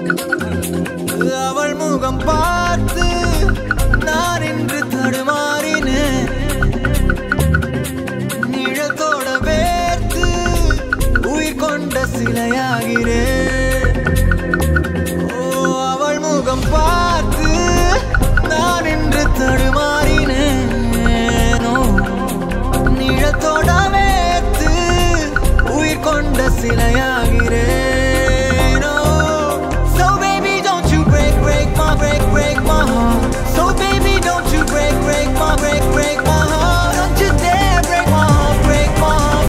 அவள் முகம் பார்த்து நான் இன்று தடுமாறினேன். நிழத்தோட வேர்த்து உயிர் கொண்ட சிலையாகிறேன்.